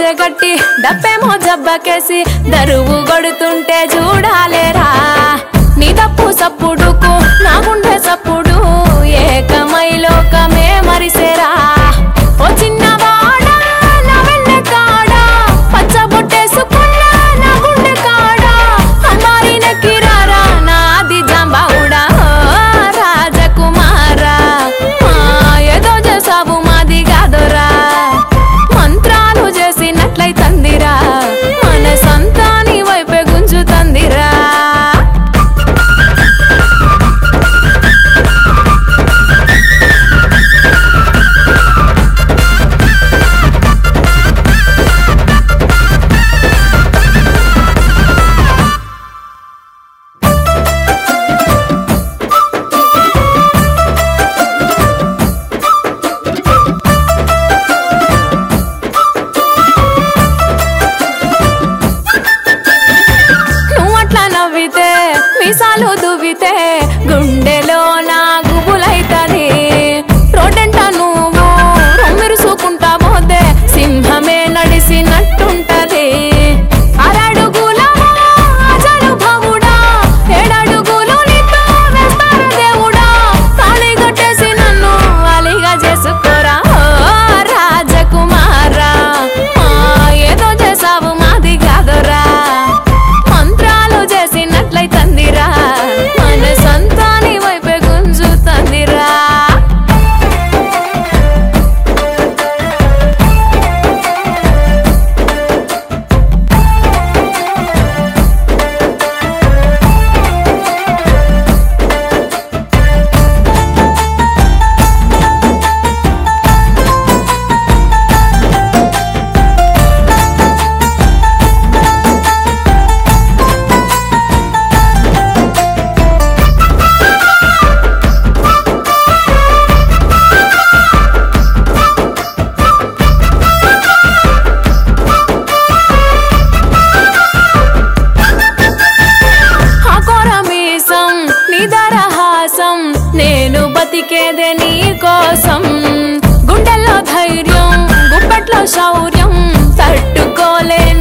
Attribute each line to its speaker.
Speaker 1: గట్టి డబ్బేమో జబ్బకేసి దరువు కొడుతుంటే చూడాలేరా నీ తప్పు సప్పుడుకు నా గుండె సప్పుడు ఏకమై లోకమే మరిసేరా ఓ చిన్నవాడా నా వెన్నె కాడా పచ్చబొట్టేసుకున్నా నా గుండె కాడా అమ్మారి నెక్కిరారా నాది జాంబావుడా రాజకుమారా ఏదో చేసావు మాది కాదురా మంత్రాలు చేసినట్లయితందిరా మన సంతాని వైపే గుంజుతందిరా మీసాలు దువ్వితే గుండెలో నా గుబులైతది రోడ్డంట నువ్వు రొమ్మిరుసుకుంటా పోతే సింహమే నడిసినట్టుంటది అరడుగుల అజనుభవుడా ఏడడుగులు నీతో వేస్తారు దేవుడా తాళి కట్టేసి నన్ను అలిగా చేసుకోరా రాజకుమారా ఏదో చేసావు మాది కాదురా మంత్రాలు చేసినట్లయితందిరా మన సంతాని వైపే గుంజుతందిరా నేను బతికేదే నీ కోసం గుండెల్లో ధైర్యం గుప్పట్లో శౌర్యం తట్టుకోలేను